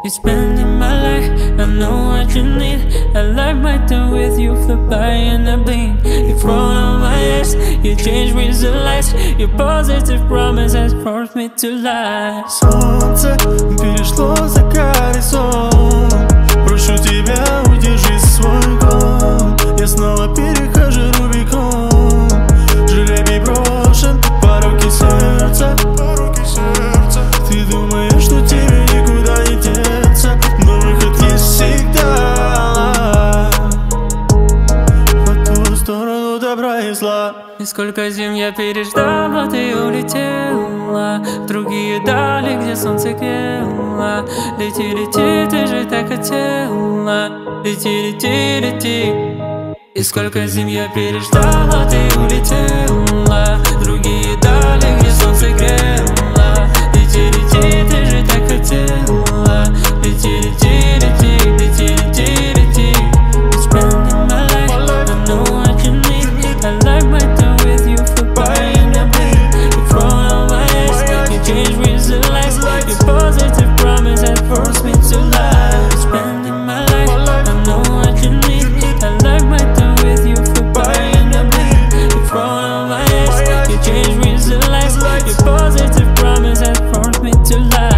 You're spending my life, I know what you need. I like my time with you, fly by and I blink. You front on my ass, you change with the lights. Your positive promise has forced me to lie. Солнце перешло за горизонт. Прошу тебя, удержи свой гон. Я снова перехожу Рубикон. Жребий брошен, пороки сердца. Ты думаешь, что тебе никуда не деться, но выход есть всегда. По ту сторону добра и зла. И сколько зим я переждал, а ты улетела в другие дали, где солнце грело. Лети, лети, ты же так хотела. Лети, лети, лети. И сколько зим я переждал, а ты улетела в другие дали, где солнце грело. Лети, лети, ты же так хотела. Лети, лети, лети, лети, лети, лети. You're spending my life, I know what you need. I like my time with you, for buying a blink. You front on my ass, you change with the lights. Your positive promise has forced me to lie. You're spending my life, I know what you need. I like my time with you, for buying a blink. You front on my ass, you change with the lights. Your positive promise has forced me to lie.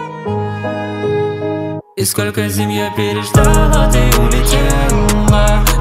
И сколько зим я переждал, а ты улетела